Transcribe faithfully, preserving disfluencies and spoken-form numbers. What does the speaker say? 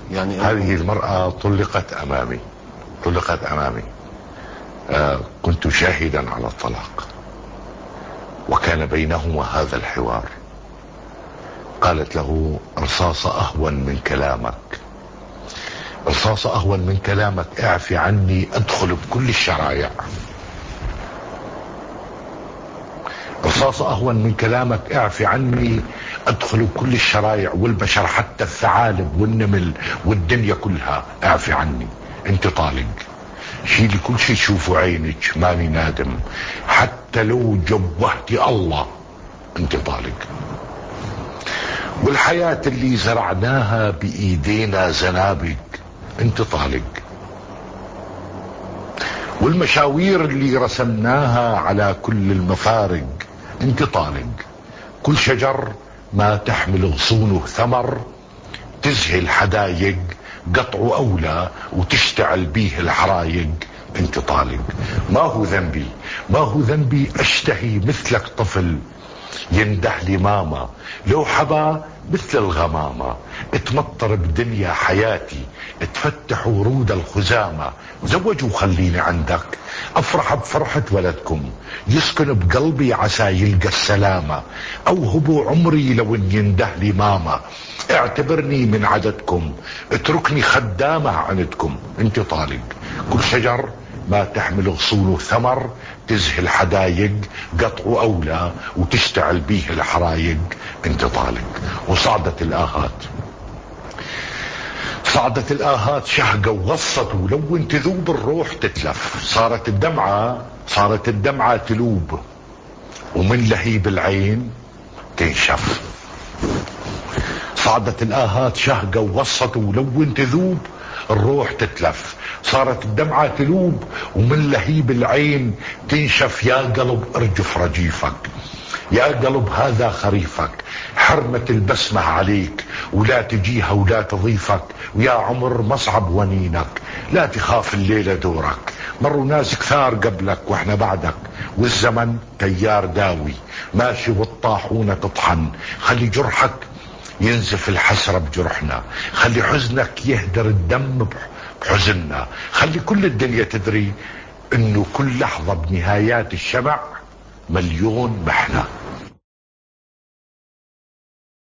يعني هذه المرأة طلقت امامي طلقت امامي آه كنت شاهدا على الطلاق، وكان بينهما هذا الحوار. قالت له: رصاصة اهون من كلامك، رصاصة اهون من كلامك، اعفي عني ادخل بكل الشرايع. رصاصة اهون من كلامك، اعفي عني ادخل بكل الشرايع والبشر، حتى الثعالب والنمل والدنيا كلها، اعفي عني، انت طالق. شيلي كل شيء تشوفوا عينك، ماني نادم، حتى لو جوهتي الله انت طالق. والحياة اللي زرعناها بايدينا زنابق انت طالق. والمشاوير اللي رسمناها على كل المفارق انت طالق. كل شجر ما تحمل غصونه ثمر، تزهي الحدايق قطعه اولى وتشتعل بيه الحرايق انت طالق. ما هو ذنبي ما هو ذنبي اشتهي مثلك طفل ينده لي ماما، لو حبا مثل الغمامة، اتمطر بدنيا حياتي، اتفتح ورود الخزامة، زوج وخليني عندك، افرح بفرحة ولدكم، يسكن بقلبي عسى يلقى السلامة، اوهبوا عمري لو ان ينده لي ماما، اعتبرني من عددكم، اتركني خدامة عندكم انت طالق. كل شجر ما تحمل غصونه ثمر، تزهي الحدايق قطعه اولى وتشتعل بيه الحرايق انت طالق. وصعدت الاهات صعدت الاهات شهقة وغصت، ولو انت ذوب الروح تتلف، صارت الدمعة صارت الدمعة تلوب، ومن لهيب العين تنشف. صعدت الاهات شهقة وغصت، ولو انت ذوب الروح تتلف، صارت الدمعة تلوب ومن لهيب العين تنشف. يا قلب ارجف رجيفك، يا قلب هذا خريفك، حرمة البسمة عليك ولا تجيها ولا تضيفك، ويا عمر مصعب ونينك لا تخاف الليلة دورك، مروا ناس كثار قبلك واحنا بعدك، والزمن تيار داوي ماشي والطاحونة تطحن، خلي جرحك ينزف الحسرة بجرحنا، خلي حزنك يهدر الدم بحزننا، خلي كل الدنيا تدري انه كل لحظة بنهايات الشمع مليون محنة.